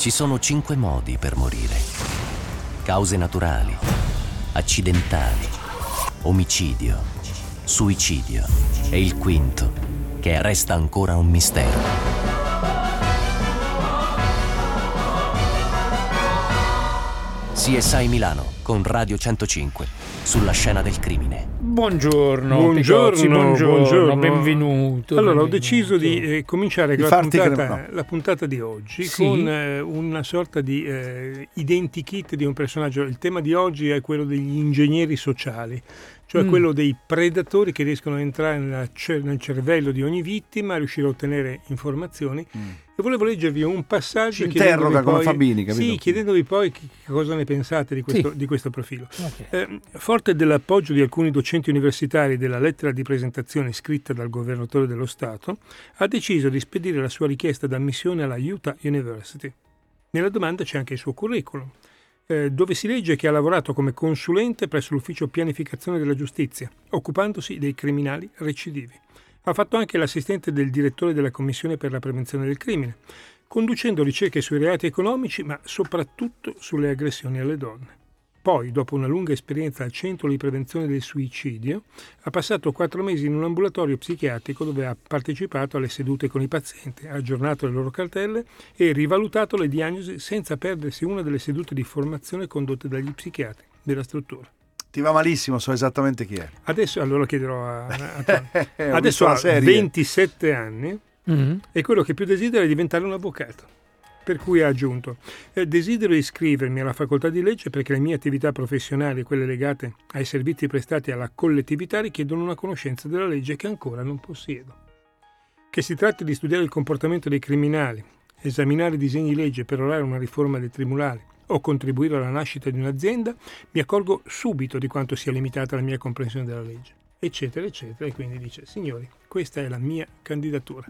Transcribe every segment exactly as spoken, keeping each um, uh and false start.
Ci sono cinque modi per morire: cause naturali, accidentali, omicidio, suicidio e il quinto, che resta ancora un mistero. C S I Milano con Radio centocinque sulla scena del crimine. Buongiorno, buongiorno, Picozzi, buongiorno, buongiorno, benvenuto. Allora, benvenuto. ho deciso di eh, cominciare Di la farti puntata, cre- no. la puntata di oggi Sì. con eh, una sorta di eh, identikit di un personaggio. Il tema di oggi è quello degli ingegneri sociali, cioè Mm. quello dei predatori che riescono a entrare nella cer- nel cervello di ogni vittima, riuscire a ottenere informazioni. Mm. E volevo leggervi un passaggio. Ci interroga chiedendovi come poi- Fabini, capito? Sì, chiedendovi poi che che cosa ne pensate di questo, Sì. di questo profilo. Ok. Eh, forte dell'appoggio di alcuni docenti universitari della lettera di presentazione scritta dal governatore dello Stato, ha deciso di spedire la sua richiesta d'ammissione alla Utah University. Nella domanda c'è anche il suo curriculum, eh, dove si legge che ha lavorato come consulente presso l'ufficio pianificazione della giustizia, occupandosi dei criminali recidivi. Ha fatto anche l'assistente del direttore della Commissione per la prevenzione del crimine, conducendo ricerche sui reati economici, ma soprattutto sulle aggressioni alle donne. Poi, dopo una lunga esperienza al Centro di Prevenzione del Suicidio, ha passato quattro mesi in un ambulatorio psichiatrico dove ha partecipato alle sedute con i pazienti, ha aggiornato le loro cartelle e rivalutato le diagnosi senza perdersi una delle sedute di formazione condotte dagli psichiatri della struttura. Ti va malissimo, so esattamente chi è. Adesso, allora chiederò a, a Tony. Ho Adesso visto la ha serie. ventisette anni Mm. e quello che più desidera è diventare un avvocato. Per cui ha aggiunto: eh, desidero iscrivermi alla facoltà di legge perché le mie attività professionali e quelle legate ai servizi prestati alla collettività richiedono una conoscenza della legge che ancora non possiedo. Che si tratti di studiare il comportamento dei criminali, esaminare disegni di legge per orare una riforma dei tribunali o contribuire alla nascita di un'azienda, mi accorgo subito di quanto sia limitata la mia comprensione della legge, eccetera, eccetera. E quindi dice: signori, questa è la mia candidatura.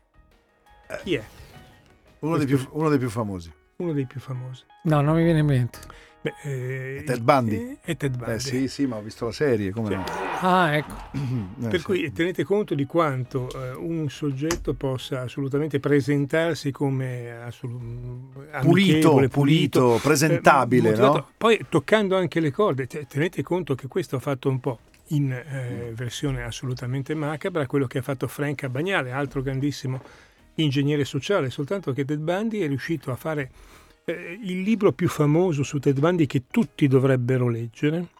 Chi è? Uno dei, più, uno dei più famosi. Uno dei più famosi. No, non mi viene in mente. Beh, eh, È Ted Bundy? È Ted Bundy. Eh sì, sì, ma ho visto la serie, come no? Ah, ecco. Eh, Per sì. cui tenete conto di quanto eh, un soggetto possa assolutamente presentarsi come assolu- Pulito, amichevole, pulito, presentabile, eh, motivato. no? Poi toccando anche le corde, te- tenete conto che questo ha fatto un po' in eh, versione assolutamente macabra quello che ha fatto Frank Abagnale, altro grandissimo ingegnere sociale, soltanto che Ted Bundy è riuscito a fare eh, il libro più famoso su Ted Bundy che tutti dovrebbero leggere.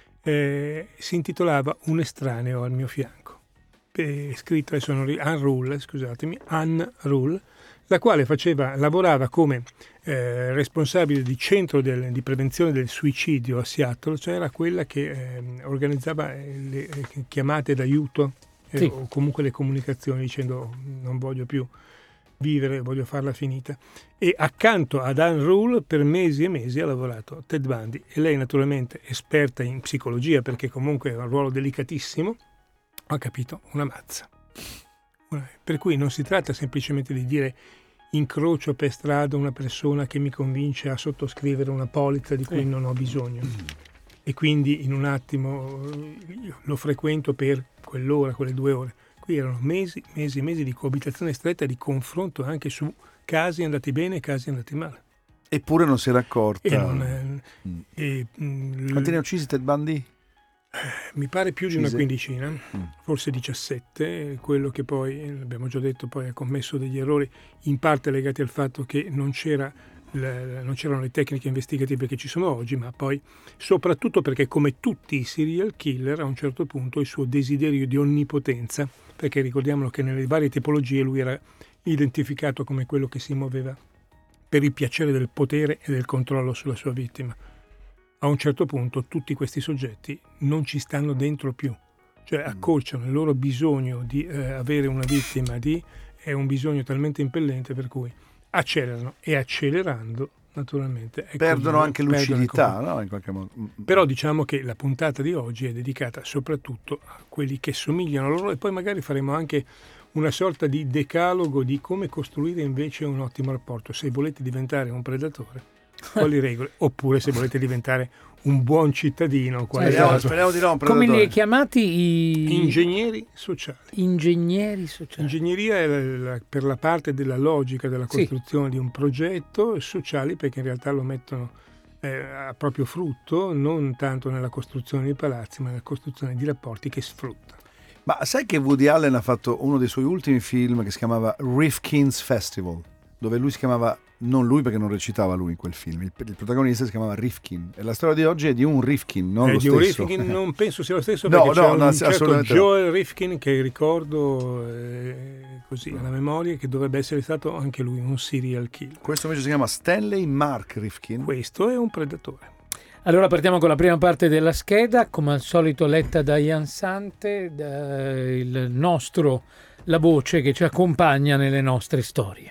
Eh, si intitolava Un estraneo al mio fianco, eh, scritto adesso non ri- Anne Rule, scusatemi, Anne Rule, la quale faceva, lavorava come eh, responsabile di centro del, di prevenzione del suicidio a Seattle, cioè era quella che eh, organizzava le eh, chiamate d'aiuto eh, Sì. o comunque le comunicazioni dicendo non voglio più vivere, voglio farla finita. E accanto ad Anne Rule per mesi e mesi ha lavorato Ted Bundy, e lei naturalmente esperta in psicologia perché comunque è un ruolo delicatissimo, ha capito una mazza. Una- per cui non si tratta semplicemente di dire incrocio per strada una persona che mi convince a sottoscrivere una polizza di cui Sì. non ho bisogno e quindi in un attimo eh, lo frequento per quell'ora, quelle due ore. Qui erano mesi, mesi e mesi di coabitazione stretta, di confronto anche su casi andati bene e casi andati male. Eppure non si era accorta. E non, eh, Mm. e, mm, Quanti ne ha uccisi Ted Bundy? mi pare più di una Uccise? quindicina, Mm. forse diciassette, quello che poi, eh, l'abbiamo già detto, poi ha commesso degli errori in parte legati al fatto che non c'era la- non c'erano le tecniche investigative che ci sono oggi, ma poi soprattutto perché, come tutti i serial killer, a un certo punto il suo desiderio di onnipotenza, perché ricordiamolo che nelle varie tipologie lui era identificato come quello che si muoveva per il piacere del potere e del controllo sulla sua vittima. A un certo punto tutti questi soggetti non ci stanno dentro più, cioè accorciano il loro bisogno di eh, avere una vittima, di è un bisogno talmente impellente per cui accelerano, e accelerando naturalmente ecco, Perdono anche perdono lucidità, il no? In qualche modo. Però diciamo che la puntata di oggi è dedicata soprattutto a quelli che somigliano a loro, e poi magari faremo anche una sorta di decalogo di come costruire invece un ottimo rapporto se volete diventare un predatore. quali regole, oppure se volete diventare un buon cittadino, quali Speriamo, regole. speriamo di no, un Come li predatore. hai chiamati i Ingegneri sociali. ingegneri sociali? Ingegneria è la- la- per la parte della logica della Sì. costruzione di un progetto, e sociali perché in realtà lo mettono eh, a proprio frutto, non tanto nella costruzione di palazzi, ma nella costruzione di rapporti che sfruttano. Ma sai che Woody Allen ha fatto uno dei suoi ultimi film che si chiamava Rifkin's Festival, dove lui si chiamava, non lui perché non recitava lui in quel film, il, il protagonista si chiamava Rifkin, e la storia di oggi è di un Rifkin, non Eh, lo di un stesso. Rifkin non penso sia lo stesso, No, perché no, c'è no, un ass- certo assolutamente no. Joel Rifkin che ricordo eh, così alla memoria, che dovrebbe essere stato anche lui un serial killer. Questo invece si chiama Stanley Mark Rifkin. Questo è un predatore. Allora partiamo con la prima parte della scheda, come al solito letta da Ian Sante, da il nostro, la voce che ci accompagna nelle nostre storie.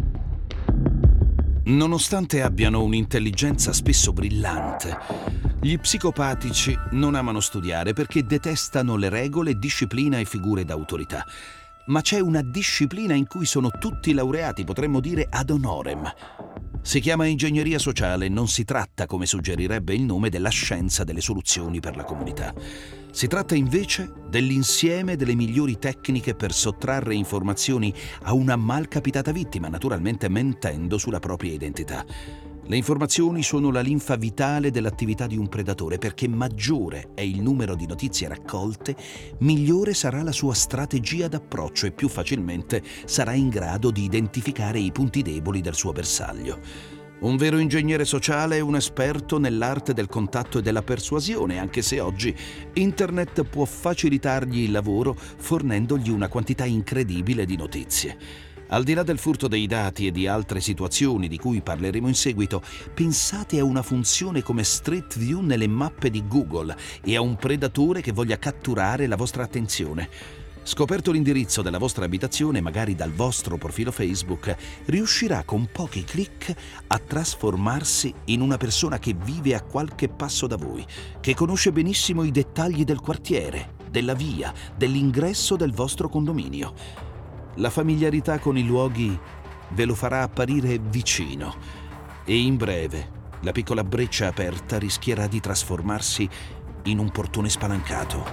Nonostante abbiano un'intelligenza spesso brillante, gli psicopatici non amano studiare perché detestano le regole, disciplina e figure d'autorità. Ma c'è una disciplina in cui sono tutti laureati, potremmo dire ad honorem. Si chiama ingegneria sociale e non si tratta, come suggerirebbe il nome, della scienza delle soluzioni per la comunità. Si tratta invece dell'insieme delle migliori tecniche per sottrarre informazioni a una malcapitata vittima, naturalmente mentendo sulla propria identità. Le informazioni sono la linfa vitale dell'attività di un predatore, perché maggiore è il numero di notizie raccolte, migliore sarà la sua strategia d'approccio e più facilmente sarà in grado di identificare i punti deboli del suo bersaglio. Un vero ingegnere sociale è un esperto nell'arte del contatto e della persuasione, anche se oggi Internet può facilitargli il lavoro fornendogli una quantità incredibile di notizie. Al di là del furto dei dati e di altre situazioni di cui parleremo in seguito, pensate a una funzione come Street View nelle mappe di Google e a un predatore che voglia catturare la vostra attenzione. Scoperto l'indirizzo della vostra abitazione, magari dal vostro profilo Facebook, riuscirà con pochi clic a trasformarsi in una persona che vive a qualche passo da voi, che conosce benissimo i dettagli del quartiere, della via, dell'ingresso del vostro condominio. La familiarità con i luoghi ve lo farà apparire vicino e in breve la piccola breccia aperta rischierà di trasformarsi in un portone spalancato.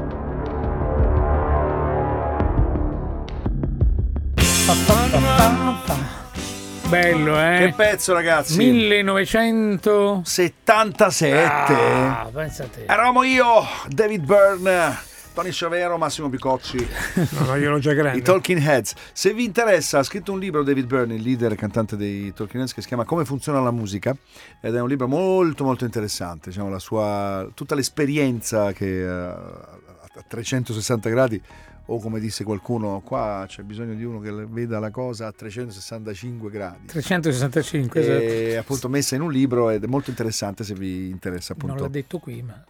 Bello, eh? Che pezzo, ragazzi? millenovecento settantasette. Ah, pensa a te. Eravamo io, David Byrne, Tony Sciavero, Massimo Picozzi, No, no, io ero già grande. i Talking Heads. Se vi interessa, ha scritto un libro David Byrne, il leader e cantante dei Talking Heads, che si chiama Come funziona la musica, ed è un libro molto molto interessante, diciamo, la sua, tutta l'esperienza che uh, a trecentosessanta gradi, o come disse qualcuno, qua c'è bisogno di uno che veda la cosa a trecentosessantacinque gradi. trecentosessantacinque, E esatto. appunto messa in un libro, ed è molto interessante se vi interessa, appunto. Non l'ha detto qui, ma...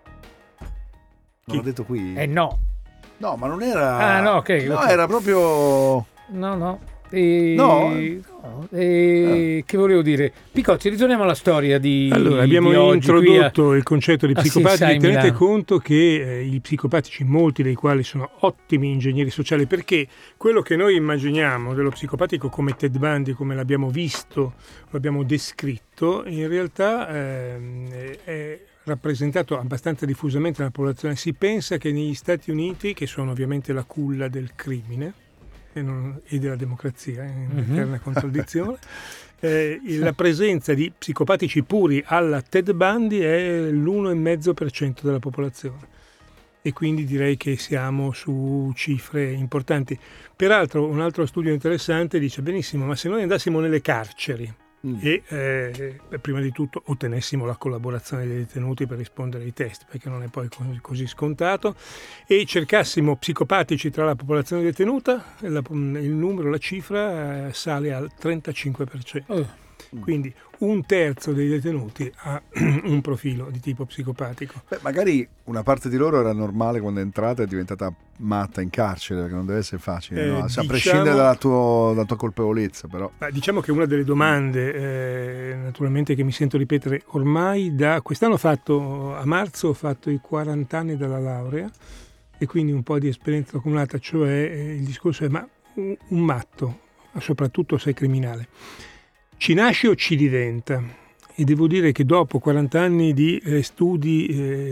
Non l'ho detto qui? Eh no, No, ma non era. Ah, no, ok, No, ok. era proprio. no, no. E... No? no. E... Che volevo dire? Picozzi, ritorniamo alla storia di Allora, abbiamo di oggi qui introdotto il concetto di Ah, sì, psicopatici. sai, Tenete Milano. conto che eh, i psicopatici, molti dei quali sono ottimi ingegneri sociali, perché quello che noi immaginiamo dello psicopatico come Ted Bundy, come l'abbiamo visto, lo abbiamo descritto, in realtà ehm, è rappresentato abbastanza diffusamente nella popolazione. Si pensa che negli Stati Uniti, che sono ovviamente la culla del crimine e, non, e della democrazia, in Mhm. eterna contraddizione, eh, la presenza di psicopatici puri alla Ted Bundy è l'uno virgola cinque per cento della popolazione, e quindi direi che siamo su cifre importanti. Peraltro un altro studio interessante dice benissimo, ma se noi andassimo nelle carceri Mm. e eh, prima di tutto ottenessimo la collaborazione dei detenuti per rispondere ai test, perché non è poi così, così scontato, e cercassimo psicopatici tra la popolazione detenuta, la- il numero, la cifra eh, sale al trentacinque per cento. Oh, Quindi un terzo dei detenuti ha un profilo di tipo psicopatico. Beh, magari una parte di loro era normale quando è entrata e è diventata matta in carcere, perché non deve essere facile, Eh, no? A diciamo- prescindere dalla, tuo- dalla tua colpevolezza, però. Ma diciamo che una delle domande, eh, naturalmente, che mi sento ripetere ormai da quest'anno, ho fatto a marzo, ho fatto i quaranta anni dalla laurea, e quindi un po' di esperienza accumulata, cioè eh, il discorso è: ma un, un matto, soprattutto se è criminale, ci nasce o ci diventa? e devo dire che dopo quaranta anni di eh, studi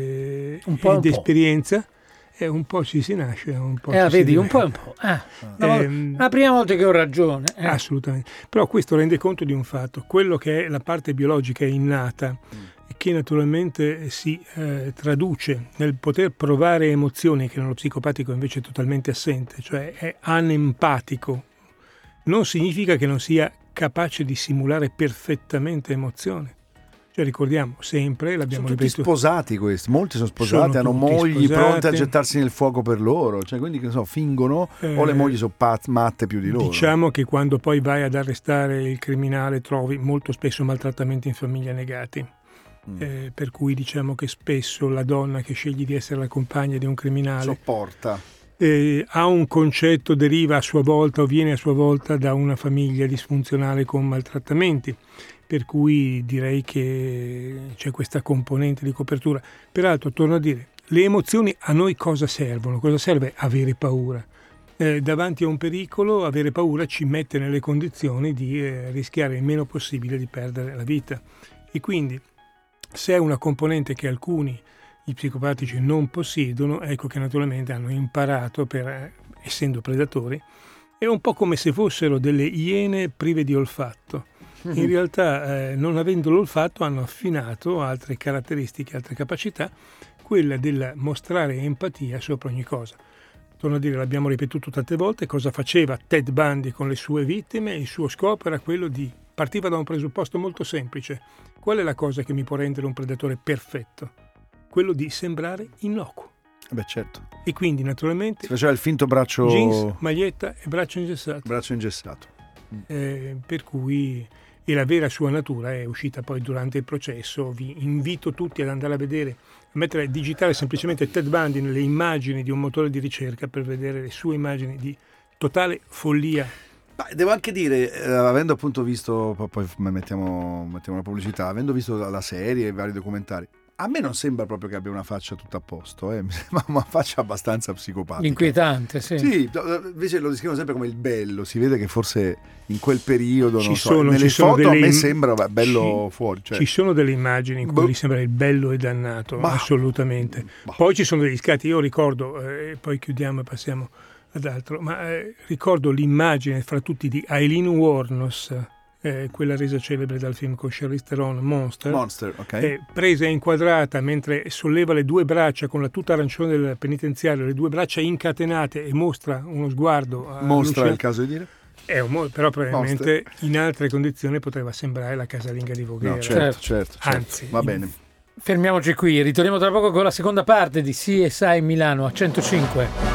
eh, un po' ed un po'. esperienza, eh, un po' ci si nasce, un po' Eh, ci si vedi, un diventa. po' un po'. Ah, una volta- Ehm, la prima volta che ho ragione. eh. Assolutamente. Però questo rende conto di un fatto, quello che è la parte biologica è innata, che naturalmente si eh, traduce nel poter provare emozioni, che nello psicopatico invece è totalmente assente, cioè è anempatico. Non significa che non sia capace di simulare perfettamente emozione. Cioè ricordiamo sempre, l'abbiamo Sono tutti ripetuto, sposati questi, molti sono sposati, Sono hanno tutti mogli sposati. pronte a gettarsi nel fuoco per loro, cioè quindi che ne so, fingono o le Eh, mogli sono pazze, matte più di loro. diciamo che quando poi vai ad arrestare il criminale trovi molto spesso maltrattamenti in famiglia negati. Mm. Eh, per cui diciamo che spesso la donna che sceglie di essere la compagna di un criminale Sopporta. eh, ha un concetto, deriva a sua volta o viene a sua volta da una famiglia disfunzionale con maltrattamenti, per cui direi che c'è questa componente di copertura. Peraltro torno a dire, le emozioni a noi cosa servono? Cosa serve avere paura? Eh, davanti a un pericolo avere paura ci mette nelle condizioni di eh, rischiare il meno possibile di perdere la vita, e quindi se è una componente che alcuni, i psicopatici, non possiedono, ecco che naturalmente hanno imparato, per, eh, essendo predatori, è un po' come se fossero delle iene prive di olfatto. In realtà, eh, non avendo l'olfatto, hanno affinato altre caratteristiche, altre capacità, quella del mostrare empatia sopra ogni cosa. Torno a dire, l'abbiamo ripetuto tante volte, cosa faceva Ted Bundy con le sue vittime? Il suo scopo era quello di, partiva da un presupposto molto semplice. Qual è la cosa che mi può rendere un predatore perfetto? Quello di sembrare innocuo. Beh, certo. E quindi naturalmente Si faceva il finto braccio jeans, maglietta e braccio ingessato. braccio ingessato. Eh, per cui, e la vera sua natura è uscita poi durante il processo. Vi invito tutti ad andare a vedere, a mettere a digitare semplicemente Ted Bundy nelle immagini di un motore di ricerca per vedere le sue immagini di totale follia. Ma devo anche dire, eh, avendo appunto visto, poi, poi mettiamo, mettiamo la pubblicità, avendo visto la, la serie e i vari documentari, a me non sembra proprio che abbia una faccia tutta a posto, eh. Mi sembra una faccia abbastanza psicopatica. Inquietante, sì. Sì, invece lo descrivono sempre come il bello, si vede che forse in quel periodo, Ci non so, sono- nelle ci sono foto a delle me im- sembra beh, bello ci- fuori. Cioè. Ci sono delle immagini in cui Boh. gli sembra il bello e dannato, Ma- assolutamente. Boh. Poi ci sono degli scatti, io ricordo, eh, e poi chiudiamo e passiamo ad altro, ma eh, ricordo l'immagine fra tutti di Aileen Wuornos, eh, quella resa celebre dal film con Charlize Theron, Monster, Monster, ok. eh, presa e inquadrata mentre solleva le due braccia con la tuta arancione del penitenziario, le due braccia incatenate e mostra uno sguardo a Mostra Lucia. è il caso di dire? È un mo- però probabilmente in altre condizioni poteva sembrare la casalinga di Voghera. No, certo, Certo. certo, certo. Anzi, va bene. Fermiamoci qui, ritorniamo tra poco con la seconda parte di C S I Milano a centocinque.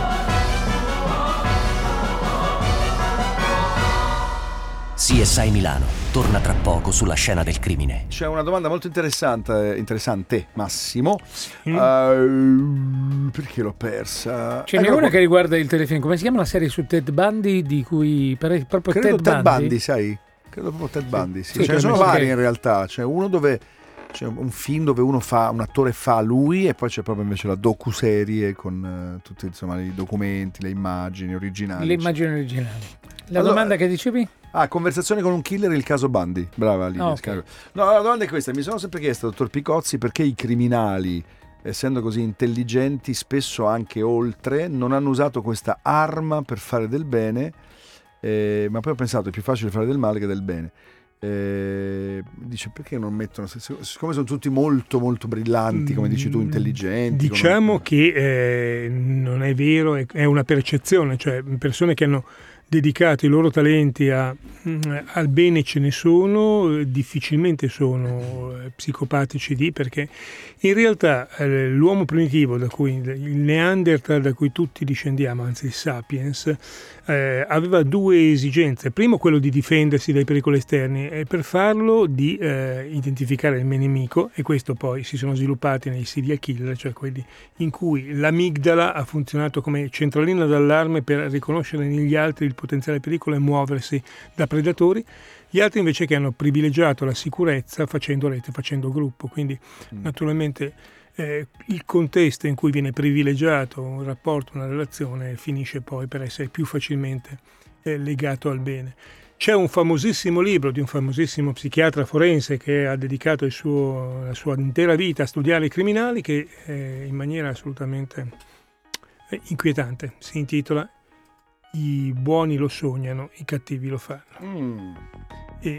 C S I Milano torna tra poco sulla scena del crimine. C'è una domanda molto interessante, interessante Massimo. Mm. Uh, perché l'ho persa? Ce n'è Ecco una qua. che riguarda il telefilm, come si chiama la serie su Ted Bundy di cui pare proprio Credo Ted, Ted Bundy? Bundy, sai? Credo proprio Ted Bundy, sì. Sì, Ce ne che sono ha messo- vari ok. in realtà. C'è uno dove c'è un film dove uno fa, un attore fa lui, e poi c'è proprio invece la docuserie con eh, tutti insomma i documenti, le immagini originali. Le immagini originali. La Allora- domanda che dicevi? Ah, conversazione con un killer, il caso Bundy. Brava Lidia. Ah, ok. Scarpa. No, la domanda è questa. Mi sono sempre chiesto, dottor Picozzi, perché i criminali, essendo così intelligenti, spesso anche oltre, non hanno usato questa arma per fare del bene, eh, ma poi ho pensato è più facile fare del male che del bene. Eh, dice perché non mettono, sic- siccome sono tutti molto molto brillanti, come dici tu, intelligenti. Diciamo come- che eh, non è vero, è, è una percezione, cioè persone che hanno dedicato i loro talenti a, mm, al bene ce ne sono, eh, difficilmente sono eh, psicopatici di, perché in realtà eh, l'uomo primitivo, da cui, il Neanderthal da cui tutti discendiamo, anzi il Sapiens, eh, aveva due esigenze. Primo, quello di difendersi dai pericoli esterni, e per farlo di eh, identificare il nemico, e questo poi si sono sviluppati nei serial killer, cioè quelli in cui l'amigdala ha funzionato come centralina d'allarme per riconoscere negli altri il potenziale pericolo e muoversi da predatori. Gli altri invece che hanno privilegiato la sicurezza facendo rete, facendo gruppo, quindi Mm. naturalmente eh, il contesto in cui viene privilegiato un rapporto, una relazione, finisce poi per essere più facilmente eh, legato al bene. C'è un famosissimo libro di un famosissimo psichiatra forense che ha dedicato il suo, la sua intera vita a studiare i criminali, che eh, in maniera assolutamente eh, inquietante si intitola "I buoni lo sognano, i cattivi lo fanno". Mm. E,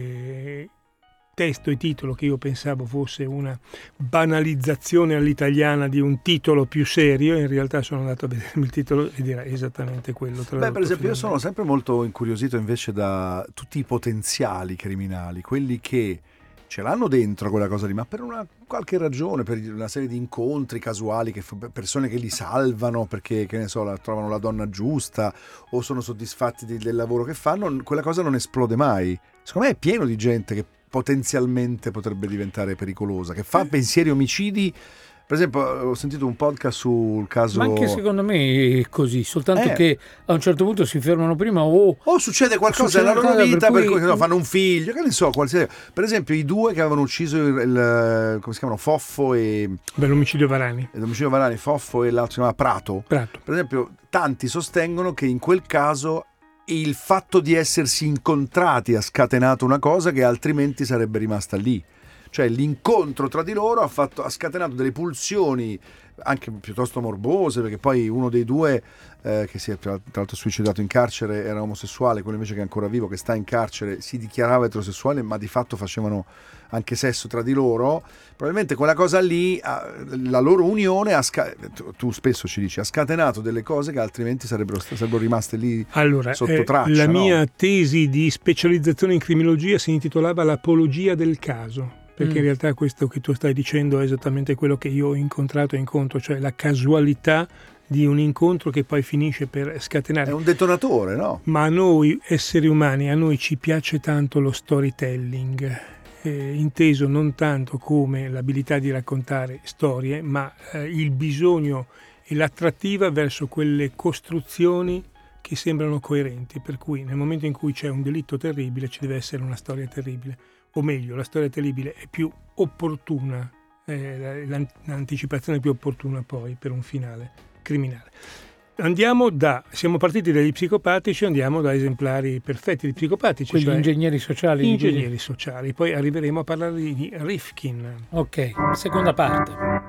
e, testo e titolo che io pensavo fosse una banalizzazione all'italiana di un titolo più serio, in realtà sono andato a vedermi il titolo ed era esattamente quello. Beh, per esempio, io sono sempre molto incuriosito invece da tutti i potenziali criminali, quelli che ce l'hanno dentro quella cosa lì, ma per una qualche ragione, per una serie di incontri casuali, che persone che li salvano perché, che ne so, la, trovano la donna giusta o sono soddisfatti di, del lavoro che fanno, quella cosa non esplode mai. Secondo me è pieno di gente che potenzialmente potrebbe diventare pericolosa, che fa pensieri omicidi. Per esempio, ho sentito un podcast sul caso... Ma anche secondo me è così, soltanto eh. che a un certo punto si fermano prima o... O succede qualcosa succede nella loro vita, per cui, cui no, fanno un figlio, che ne so, qualsiasi... Per esempio i due che avevano ucciso il, il come si chiamano, Foffo e... Beh, l'omicidio Varani. L'omicidio Varani, Foffo e l'altro si chiama Prato. Prato. Per esempio, tanti sostengono che in quel caso il fatto di essersi incontrati ha scatenato una cosa che altrimenti sarebbe rimasta lì. Cioè l'incontro tra di loro ha, fatto, ha scatenato delle pulsioni anche piuttosto morbose, perché poi uno dei due eh, che si è tra l'altro suicidato in carcere era omosessuale, quello invece che è ancora vivo, che sta in carcere, si dichiarava eterosessuale, ma di fatto facevano anche sesso tra di loro. Probabilmente quella cosa lì, la loro unione ha sca- tu spesso ci dici, ha scatenato delle cose che altrimenti sarebbero, sarebbero rimaste lì allora, sotto eh, traccia. La no? mia tesi di specializzazione in criminologia si intitolava l'apologia del caso, perché mm. in realtà questo che tu stai dicendo è esattamente quello che io ho incontrato e incontro, cioè la casualità di un incontro che poi finisce per scatenare. È un detonatore, no? Ma a noi esseri umani, a noi ci piace tanto lo storytelling, eh, inteso non tanto come l'abilità di raccontare storie, ma eh, il bisogno e l'attrattiva verso quelle costruzioni che sembrano coerenti, per cui nel momento in cui c'è un delitto terribile ci deve essere una storia terribile, o meglio, la storia terribile è più opportuna, eh, l'anticipazione è più opportuna poi per un finale criminale. Andiamo da, siamo partiti dagli psicopatici, andiamo da esemplari perfetti di psicopatici, quegli cioè ingegneri sociali. Ingegneri sociali, poi arriveremo a parlare di Rifkin. Ok, seconda parte.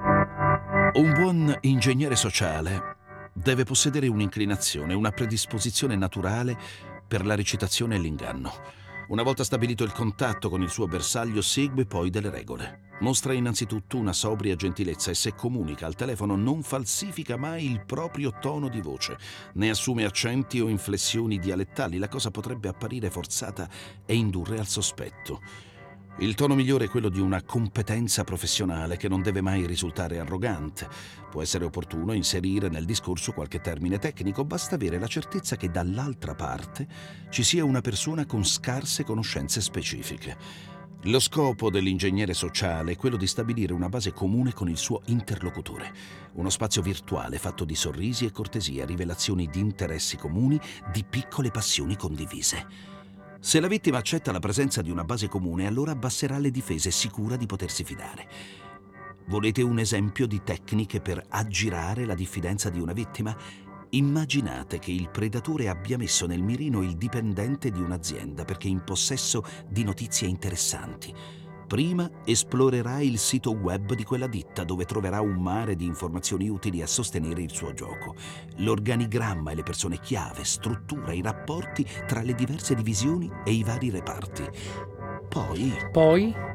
Un buon ingegnere sociale deve possedere un'inclinazione, una predisposizione naturale per la recitazione e l'inganno. Una volta stabilito il contatto con il suo bersaglio, segue poi delle regole. Mostra innanzitutto una sobria gentilezza e se comunica al telefono non falsifica mai il proprio tono di voce, né assume accenti o inflessioni dialettali. La cosa potrebbe apparire forzata e indurre al sospetto. Il tono migliore è quello di una competenza professionale che non deve mai risultare arrogante. Può essere opportuno inserire nel discorso qualche termine tecnico, basta avere la certezza che dall'altra parte ci sia una persona con scarse conoscenze specifiche. Lo scopo dell'ingegnere sociale è quello di stabilire una base comune con il suo interlocutore, uno spazio virtuale fatto di sorrisi e cortesia, rivelazioni di interessi comuni, di piccole passioni condivise. Se la vittima accetta la presenza di una base comune, allora abbasserà le difese, sicura di potersi fidare. Volete un esempio di tecniche per aggirare la diffidenza di una vittima? Immaginate che il predatore abbia messo nel mirino il dipendente di un'azienda perché in possesso di notizie interessanti. Prima esplorerà il sito web di quella ditta, dove troverà un mare di informazioni utili a sostenere il suo gioco. L'organigramma e le persone chiave, struttura i rapporti tra le diverse divisioni e i vari reparti. Poi... Poi...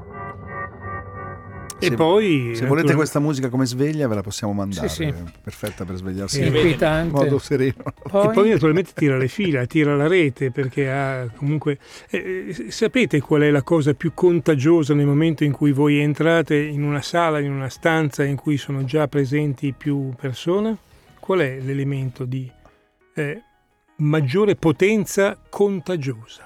E se, poi se volete questa musica come sveglia ve la possiamo mandare, sì, sì. perfetta per svegliarsi È in modo sereno. Poi... E poi naturalmente tira le fila, tira la rete, perché ha comunque... Eh, sapete qual è la cosa più contagiosa nel momento in cui voi entrate in una sala, in una stanza in cui sono già presenti più persone? Qual è l'elemento di eh, maggiore potenza contagiosa?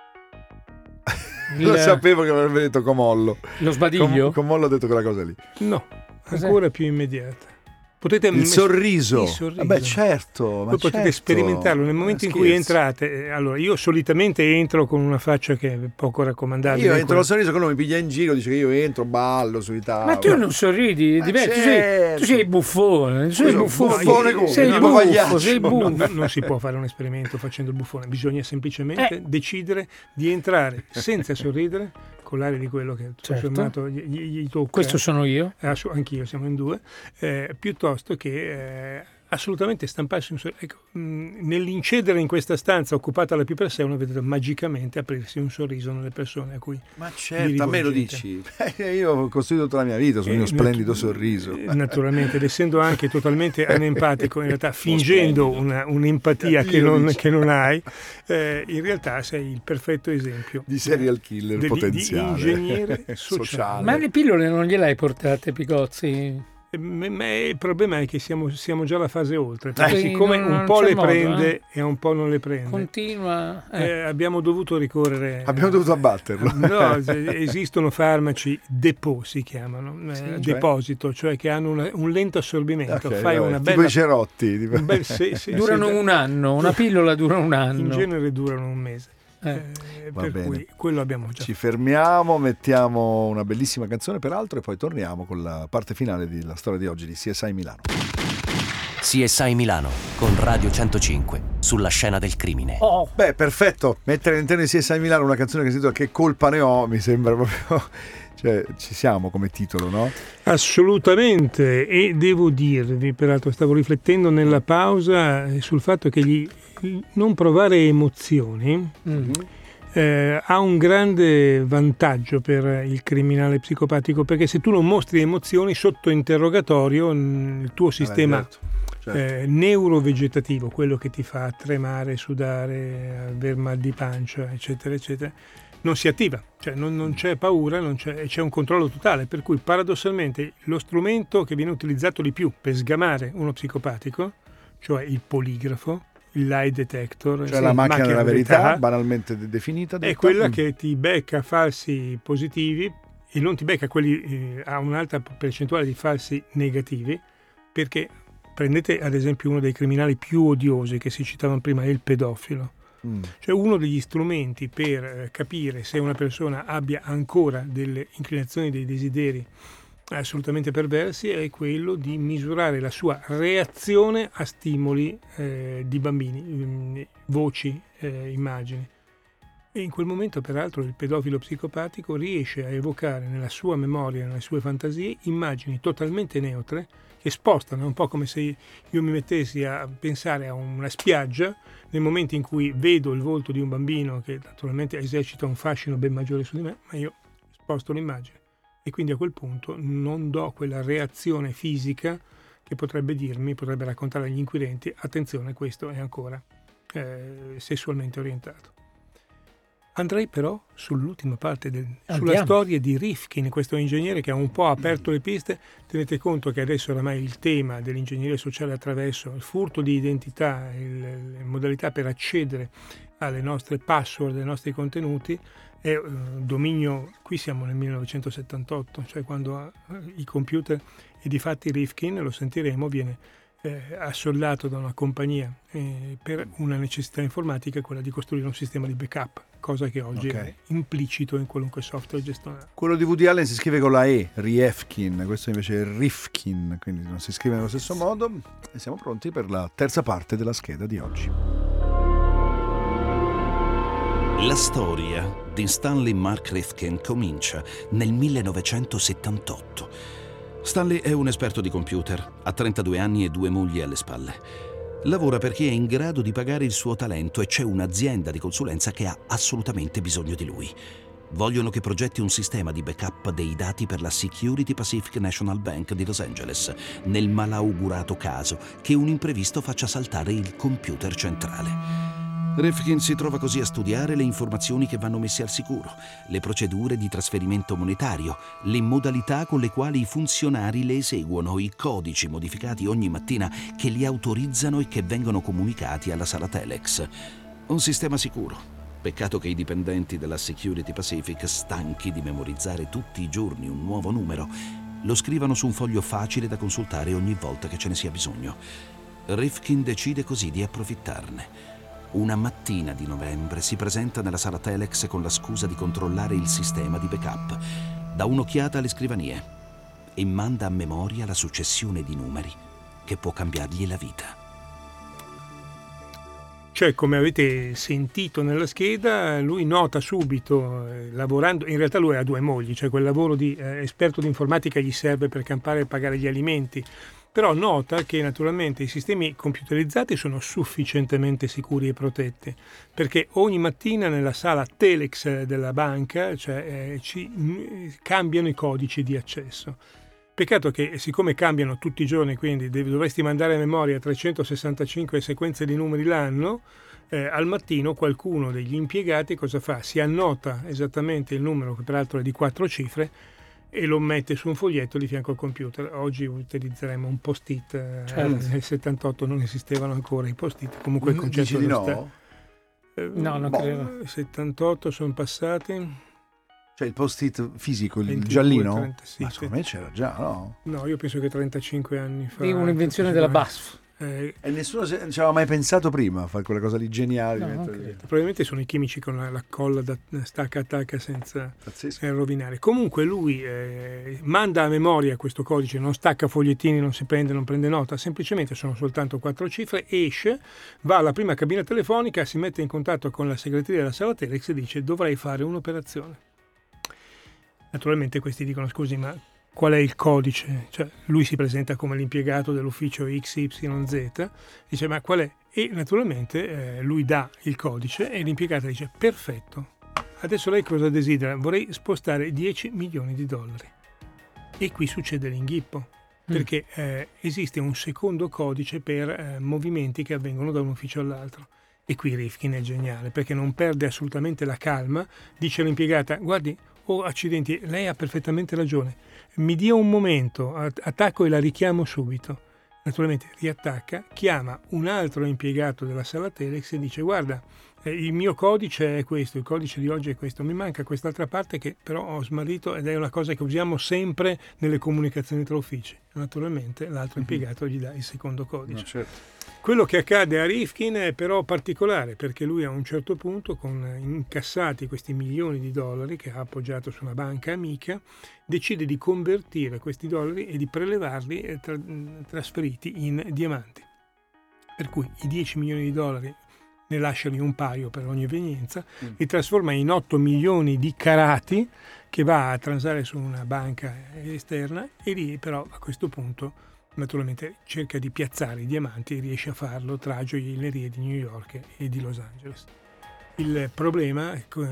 Lo sapevo che avrebbe detto Comollo. Lo sbadiglio? Com- Comollo ha detto quella cosa lì. No, Cos'è? ancora più immediata. Potete il mes- sorriso. il sorriso. Eh beh, certo, ma Voi potete certo. sperimentarlo nel momento Ma in cui scherzi. entrate. eh, Allora, io solitamente entro con una faccia che è poco raccomandabile. Io entro quella- al sorriso, quello mi piglia in giro, dice che io entro, ballo sui tavoli. Ma tu non sorridi, Ma diverso. Tu, sei, certo. tu sei buffone, tu sei Scusa, buffone, buffone come? sei No, buffo, pagliaccio. sei No, buffo. no, non si può fare un esperimento facendo il buffone, bisogna semplicemente Eh. decidere di entrare senza sorridere, con l'aria di quello che tutto Certo. sommato gli, gli- gli tocca. Questo sono io. Eh, assu- anch'io, siamo in due, eh, piuttosto che eh, assolutamente stamparsi un sorriso. Ecco, mh, nell'incedere in questa stanza occupata alla più per sé, uno vedrà magicamente aprirsi un sorriso nelle persone a cui Ma vi certo, a me lo rivolgete. dici. Eh, io ho costruito tutta la mia vita sul Eh, mio splendido natu- sorriso. eh, Naturalmente, ed essendo anche totalmente anempatico, in realtà fingendo una, un'empatia che Io non, dici. che non hai, eh, in realtà sei il perfetto esempio Di serial killer di- di- potenziale. di ingegnere sociale. Ma le pillole non gliele hai portate, Pigozzi? Eh, me- me- il problema è che siamo, siamo già alla fase oltre, perché Eh, siccome non- un non po' c'è le modo, prende eh. e un po' non le prende, Continua. eh. eh, abbiamo dovuto ricorrere. Abbiamo dovuto abbatterlo. No, se- esistono farmaci depot, si chiamano, eh, Sì, cioè? deposito, cioè che hanno una- un lento assorbimento. Ok, Fai vabbè, una tipo bella i cerotti. tipo- un bel se- se- Durano se- un anno, una pillola dura un in anno. genere durano un mese. Eh. Eh, Va per bene. cui quello abbiamo già Ci fermiamo, mettiamo una bellissima canzone peraltro e poi torniamo con la parte finale della storia di oggi di C S I Milano. C S I Milano con Radio centocinque sulla scena del crimine. Oh, Beh, perfetto. Mettere all'interno di C S I Milano una canzone che si intitola Che colpa ne ho mi sembra proprio... Cioè, ci siamo come titolo, no? assolutamente. E devo dirvi, peraltro stavo riflettendo nella pausa eh, sul fatto che gli, non provare emozioni mm. eh, ha un grande vantaggio per il criminale psicopatico, perché se tu non mostri emozioni sotto interrogatorio mh, il tuo sistema Vabbè, certo, certo. eh, neurovegetativo, quello che ti fa tremare, sudare, aver mal di pancia, eccetera, eccetera, non si attiva, cioè non, non c'è paura, non c'è, c'è un controllo totale, per cui paradossalmente lo strumento che viene utilizzato di più per sgamare uno psicopatico, cioè il poligrafo, il lie detector, Cioè sì, la macchina della verità, banalmente de- definita. è detta. quella Mm. che ti becca falsi positivi e non ti becca quelli eh, a un'alta percentuale di falsi negativi, perché prendete ad esempio uno dei criminali più odiosi che si citavano prima, è il pedofilo. Mm. Cioè uno degli strumenti per eh, capire se una persona abbia ancora delle inclinazioni, dei desideri assolutamente perversi è quello di misurare la sua reazione a stimoli eh, di bambini, mh, voci, eh, immagini. E in quel momento, peraltro, il pedofilo psicopatico riesce a evocare nella sua memoria, nelle sue fantasie, immagini totalmente neutre che spostano, è un po' come se io mi mettessi a pensare a una spiaggia nel momento in cui vedo il volto di un bambino che naturalmente esercita un fascino ben maggiore su di me, ma io sposto l'immagine. E quindi a quel punto non do quella reazione fisica che potrebbe dirmi, potrebbe raccontare agli inquirenti, attenzione, questo è ancora eh, sessualmente orientato. Andrei però sull'ultima parte, del, sulla Andiamo. storia di Rifkin, questo ingegnere che ha un po' aperto le piste. Tenete conto che adesso oramai il tema dell'ingegneria sociale attraverso il furto di identità, il, le modalità per accedere alle nostre password, ai nostri contenuti, è eh, dominio, qui siamo nel millenovecentosettantotto, cioè quando eh, i computer, e difatti Rifkin, lo sentiremo, viene eh, assollato da una compagnia eh, per una necessità informatica, quella di costruire un sistema di backup, cosa che oggi Ok. è implicito in qualunque software gestionale. Quello di Woody Allen si scrive con la E, Rifkin, questo invece è Rifkin, quindi non si scrive nello stesso modo. E siamo pronti per la terza parte della scheda di oggi. La storia di Stanley Mark Rifkin comincia nel millenovecentosettantotto. Stanley è un esperto di computer, ha trentadue anni e due mogli alle spalle. Lavora per chi è in grado di pagare il suo talento e c'è un'azienda di consulenza che ha assolutamente bisogno di lui. Vogliono che progetti un sistema di backup dei dati per la Security Pacific National Bank di Los Angeles, nel malaugurato caso che un imprevisto faccia saltare il computer centrale. Rifkin si trova così a studiare le informazioni che vanno messe al sicuro, le procedure di trasferimento monetario, le modalità con le quali i funzionari le eseguono, i codici modificati ogni mattina che li autorizzano e che vengono comunicati alla sala telex. Un sistema sicuro. Peccato che i dipendenti della Security Pacific, stanchi di memorizzare tutti i giorni un nuovo numero, lo scrivano su un foglio facile da consultare ogni volta che ce ne sia bisogno. Rifkin decide così di approfittarne. Una mattina di novembre si presenta nella sala telex con la scusa di controllare il sistema di backup. Dà un'occhiata alle scrivanie e manda a memoria la successione di numeri che può cambiargli la vita. Cioè, come avete sentito nella scheda, lui nota subito, eh, lavorando, in realtà lui ha due mogli, cioè quel lavoro di eh, esperto di informatica gli serve per campare e pagare gli alimenti, però nota che naturalmente i sistemi computerizzati sono sufficientemente sicuri e protetti, perché ogni mattina nella sala telex della banca, cioè, eh, ci mh, cambiano i codici di accesso. Peccato che siccome cambiano tutti i giorni, quindi devi, dovresti mandare a memoria trecentosessantacinque sequenze di numeri l'anno, eh, al mattino qualcuno degli impiegati cosa fa? Si annota esattamente il numero, che peraltro è di quattro cifre, e lo mette su un foglietto di fianco al computer. Oggi utilizzeremo un post-it, certo. Nel settantotto non esistevano ancora i post-it, comunque il concetto di no? sta... Eh, no, non boh, credo. settantotto sono passati... Cioè il post-it fisico, il ventidue, giallino? trenta, sì, Ma sì. secondo me c'era già, no? No, io penso che trentacinque anni fa... È un'invenzione della B A S F. Eh, E nessuno ci aveva mai pensato prima a fare quella cosa lì geniale. No, di non mettere- credo. probabilmente sono i chimici con la, la colla da stacca attacca senza Pazzesco. eh, rovinare. Comunque lui eh, manda a memoria questo codice, non stacca fogliettini, non si prende, non prende nota, semplicemente sono soltanto quattro cifre, esce, va alla prima cabina telefonica, si mette in contatto con la segreteria della sala telex e dice dovrei fare un'operazione. Naturalmente questi dicono scusi, ma qual è il codice? Cioè, lui si presenta come l'impiegato dell'ufficio X Y Z, dice ma qual è? E naturalmente eh, lui dà il codice e l'impiegato dice perfetto, adesso lei cosa desidera? Vorrei spostare dieci milioni di dollari. E qui succede l'inghippo, perché eh, esiste un secondo codice per eh, movimenti che avvengono da un ufficio all'altro. E qui Rifkin è geniale, perché non perde assolutamente la calma, dice all'impiegata guardi, oh accidenti, lei ha perfettamente ragione, mi dia un momento, attacco e la richiamo subito. Naturalmente riattacca, chiama un altro impiegato della sala telex e dice guarda, eh, il mio codice è questo, il codice di oggi è questo, mi manca quest'altra parte che però ho smarrito ed è una cosa che usiamo sempre nelle comunicazioni tra uffici. Naturalmente l'altro impiegato gli dà il secondo codice. No, certo. Quello che accade a Rifkin è però particolare, perché lui a un certo punto, con incassati questi milioni di dollari che ha appoggiato su una banca amica, decide di convertire questi dollari e di prelevarli e tra- trasferiti in diamanti. Per cui i dieci milioni di dollari ne lasciano un paio per ogni evenienza, mm. li trasforma in otto milioni di carati che va a transare su una banca esterna e lì però a questo punto naturalmente cerca di piazzare i diamanti e riesce a farlo tra gioiellerie di New York e di Los Angeles. Il problema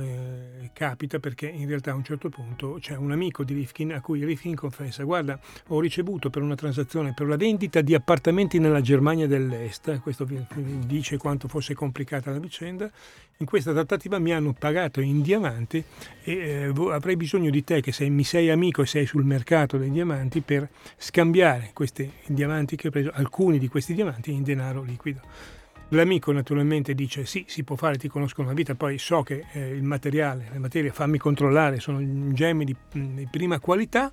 eh, capita perché in realtà a un certo punto c'è un amico di Rifkin a cui Rifkin confessa guarda, ho ricevuto per una transazione per la vendita di appartamenti nella Germania dell'Est, questo vi dice quanto fosse complicata la vicenda, in questa trattativa mi hanno pagato in diamanti e eh, avrei bisogno di te che sei, mi sei amico e sei sul mercato dei diamanti per scambiare questi diamanti che ho preso, alcuni di questi diamanti in denaro liquido. L'amico naturalmente dice sì, si può fare, ti conosco una vita, poi so che eh, il materiale, la materia, fammi controllare, sono gemmi di, di prima qualità.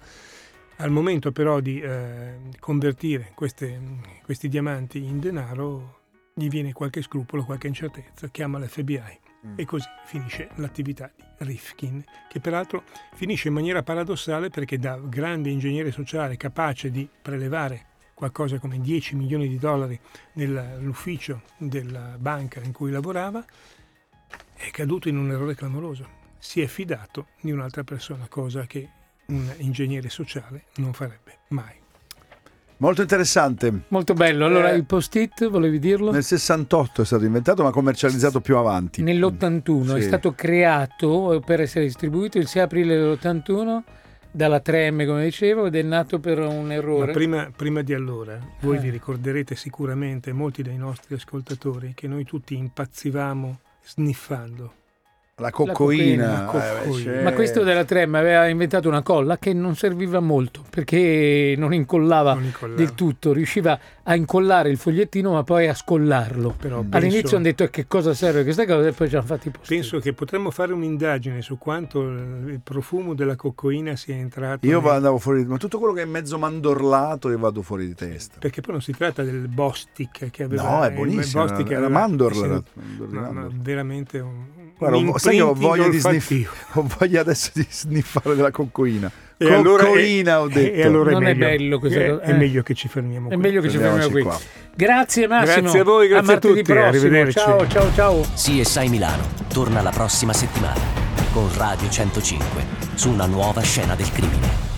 Al momento però di eh, convertire queste, questi diamanti in denaro gli viene qualche scrupolo, qualche incertezza, chiama l'F B I mm. e così finisce l'attività di Rifkin, che peraltro finisce in maniera paradossale perché da grande ingegnere sociale capace di prelevare qualcosa come dieci milioni di dollari nell'ufficio della banca in cui lavorava, è caduto in un errore clamoroso. Si è fidato di un'altra persona, cosa che un ingegnere sociale non farebbe mai. Molto interessante. Molto bello. Allora, Eh, il post-it, volevi dirlo? Nel sessantotto è stato inventato, ma commercializzato più avanti. Nell'ottantuno Sì. è stato creato per essere distribuito il sei aprile dell'ottantuno dalla tre M, come dicevo, ed è nato per un errore. Ma prima, prima di allora, voi Eh. vi ricorderete sicuramente, molti dei nostri ascoltatori, che noi tutti impazzivamo sniffando. La coccoina, La coccoina. Eh, beh, certo. Ma questo della Trem aveva inventato una colla che non serviva molto perché non incollava, Non incollava. del tutto, riusciva a incollare il fogliettino ma poi a scollarlo. Però All'inizio penso- hanno detto che cosa serve questa cosa e poi ci hanno fatti i post-it. Penso che potremmo fare un'indagine su quanto il profumo della coccoina sia entrato. Io nel- andavo fuori, ma tutto quello che è mezzo mandorlato io vado fuori di testa. Perché poi non si tratta del Bostic che aveva. No, è il buonissimo, Bostic era- era aveva- Mandorla, sì, era- no, Mandorla. no, veramente un, Guarda, un ho- sai che ho imprinting voglia, di olfattivo. sniff- ho voglia adesso di sniffare della coccoina. E allora- Coccoina, e- ho detto. e allora Non è meglio, bello questa è, cosa, è eh. meglio che ci fermiamo È qui. meglio che ci fermiamo qui. Fermiamoci qua. Grazie Massimo. Grazie a voi, grazie a martedì tutti, prossimo. arrivederci. Ciao, ciao, ciao. C S I Milano torna la prossima settimana con Radio centocinque su una nuova scena del crimine.